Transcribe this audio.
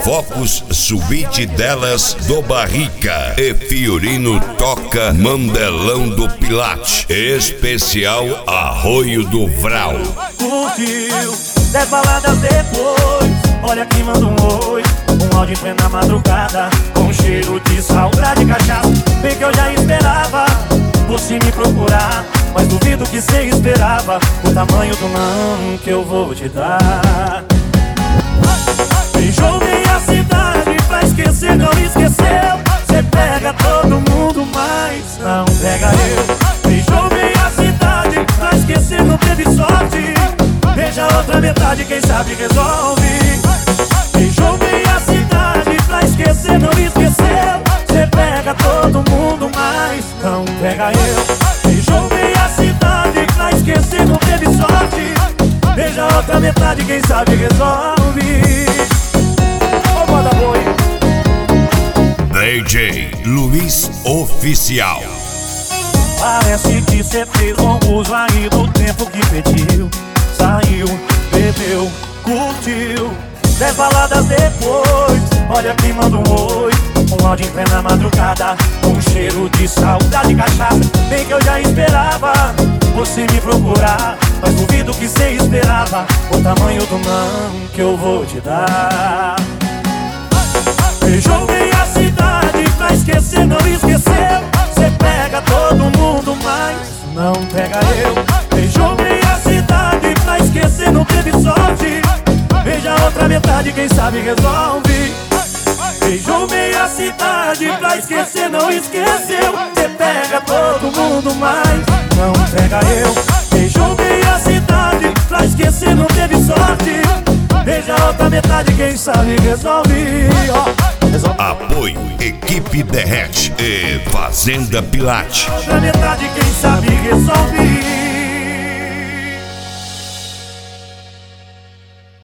Focos Suíte delas do Barrica e Fiorino toca Mandelão do Pilate. Especial Arroio do Vral. Curtiu 10 baladas depois, olha quem manda um oi. Um áudio em plena madrugada, com cheiro de saudade e cachaça. Bem que eu já esperava você me procurar, mas duvido que cê esperava o tamanho do não que eu vou te dar. Beijou meia cidade pra esquecer, não esqueceu. Cê pega todo mundo, mas não pega eu. Beijou meia cidade pra esquecer, não teve sorte. Beija a outra metade, quem sabe resolve. Beijou meia cidade pra esquecer, não esqueceu. Cê pega todo mundo, mas não pega eu. Beijou meia cidade pra esquecer, não teve sorte. Beija a outra metade, quem sabe resolve. Ô, moda boi. DJ Luiz Oficial. Parece que cê fez bom uso aí do tempo que pediu. Saiu, bebeu, curtiu 10 baladas depois, olha quem manda um oi. Um áudio em plena madrugada, com cheiro de saudade e cachaça. Bem que eu já esperava você me procurar, mas duvido que cê esperava o tamanho do não que eu vou te dar. Beijou meia cidade pra esquecer, não esqueceu. Cê pega todo mundo, mas não pega eu. Beijou meia cidade pra esquecer, não teve sorte. Beija a outra metade, quem sabe resolve. Beijou meia cidade pra esquecer, não esqueceu. Cê pega todo mundo, mas não pega eu. Beijou meia cidade pra esquecer, não teve sorte. Beija a outra metade, quem sabe resolve. Apoio Equipe Derrete e Fazenda Pilate. Outra metade, quem sabe resolve.